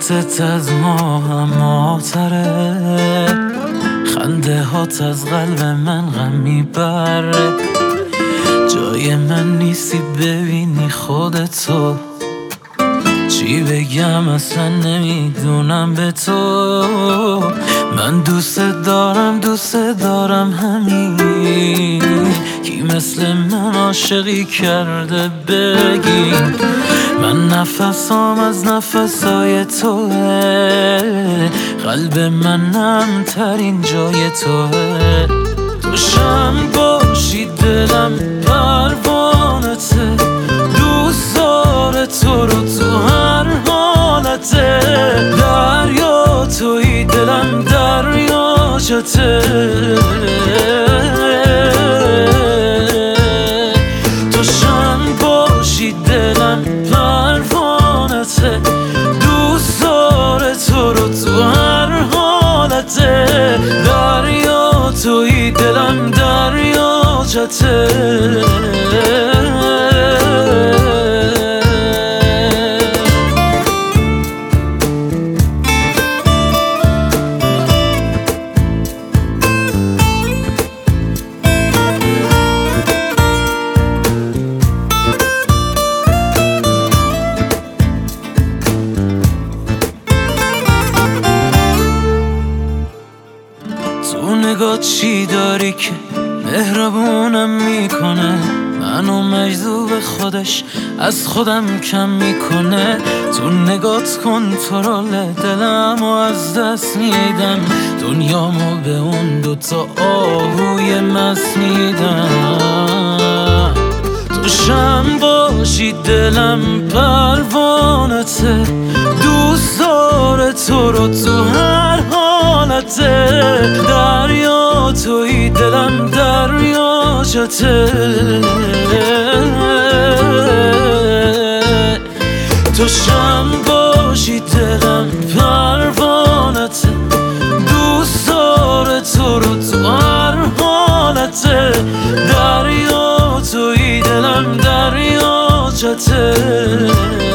صورتت از ما هماتره، خنده هات از قلب من غم میبره. جای من نیستی ببینی خودتو، چی بگم اصلا نمیدونم به تو. من دوست دارم همین، کی مثل من عاشقی کرده بگی. من نفسام از نفسای توه، قلب من ترین جای توه. تو شم باشی دلم پروانته، دوست داره تو رو تو هر حالته. دریا توی دلم دریاچته، تو شم باشی دلم پروانته، دوست داره تو رو تو هر حالته. دریا توی دلم دریاچته. تو نگاه چی داری که مهربونم میکنه، منو مجذوب خودش از خودم کم میکنه. تو نگات کنترل دلمو از دست میدم، دنیامو به اون دوتا آهوی مست میدم. تو شم باشی دلم پروانته، دوست داره تو رو تو هر حالته. دریا توی دلم دریاچته، تو شم باشی دلم پروانته، دوست داره تو رو تو هر حالته. دریا توی دلم دریاچته.